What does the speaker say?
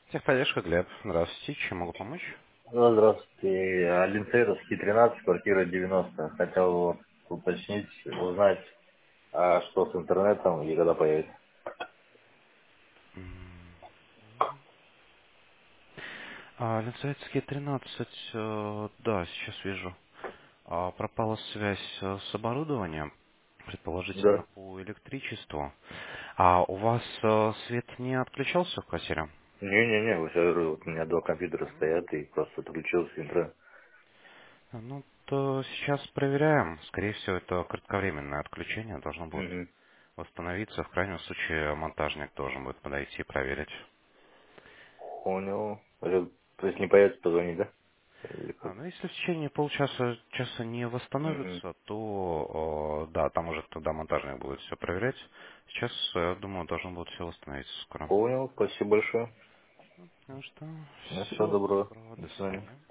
Техподдержка, Глеб. Здравствуйте. Чем могу помочь? Ну, здравствуйте. Линцейровский 13, квартира 90. Хотел вот уточнить, узнать, что с интернетом и когда появится. Ленцовецкий 13, да, сейчас вижу. Пропала связь с оборудованием, предположительно Да. по электричеству. А у вас свет не отключался в квартире? Не-не-не, вот я говорю, вот у меня два компьютера стоят и просто отключился интернет. Ну, то сейчас проверяем. Скорее всего, это кратковременное отключение. Должно будет Угу. восстановиться. В крайнем случае, монтажник должен будет подойти и проверить. Понял. То есть не появится, позвонить, да? Или как? Ну, если в течение часа не Угу. восстановится, то да, там уже тогда монтажник будет все проверять. Сейчас, я думаю, должно будет все восстановиться скоро. Понял, спасибо большое. Ну что, Ну, всего всего доброго. доброго, До до свидания. свидания.